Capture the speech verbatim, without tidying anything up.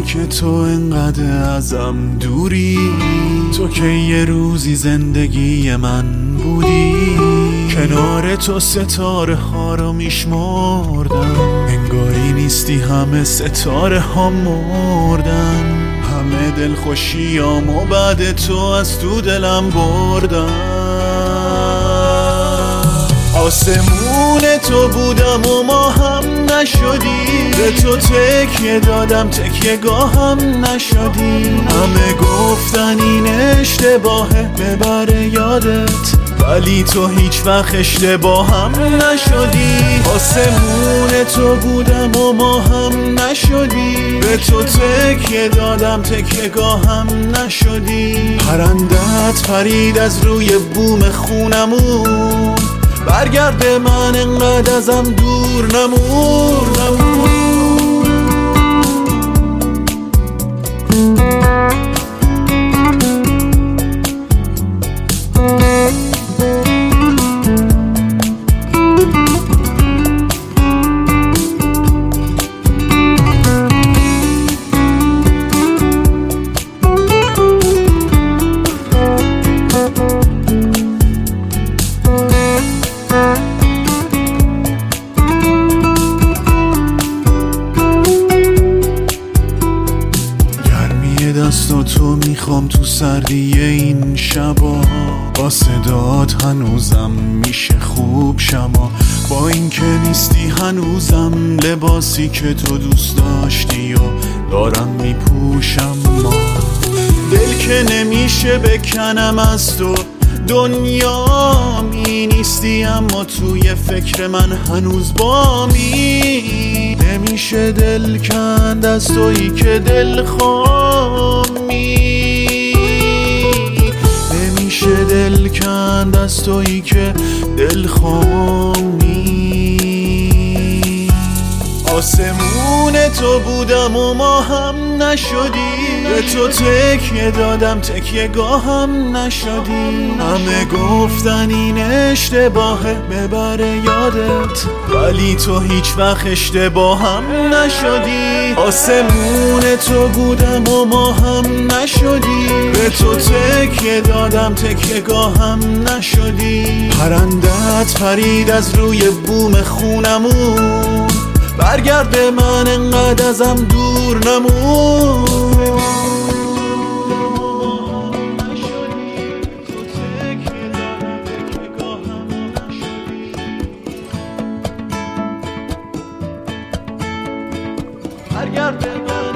که تو انقدر ازم دوری، تو که یه روزی زندگی من بودی. کنار تو ستاره ها رو میشمردم، انگاری نیستی همه ستاره ها مردن. همه دل خوشیام و بعد تو از تو دلم بردم. آسمون تو بودم و ما هم نشدی، به تو تکیه دادم تکیه گاهم نشدی. همه گفتن این اشتباهه ببره یادت، ولی تو هیچ وقت اشتباهم نشدی. آسمون تو بودم و ما هم نشدی، به تو تکیه دادم تکیه گاهم نشدی. پرندت پرید از روی بوم خونمون، برگرد من انقدر ازم دور نمون, نمون. دست و تو میخوام تو سردی این شبا، با صدات هنوزم میشه خوب شما. با این که نیستی هنوزم لباسی که تو دوست داشتی و دارم میپوشم. ما دل که نمیشه بکنم از تو، دنیا می نیستی اما توی فکر من هنوز بامی. نمیشه دل کند از تویی که دل خوامی، نمیشه دل کند از تویی که دل خوامی. آسمون تو بودم و ما هم نشدی، به تو تکیه دادم تکیه گاهم نشدی. همه گفتن این اشتباهه ببره یادت، ولی تو هیچ وقت اشتباهم نشدی. آسمون تو بودم و ما هم نشدی، به تو تکیه دادم تکیه گاهم نشدی. پرندت پرید از روی بوم خونمون، برگرد من انقدر ازم دور نمون. برگرد من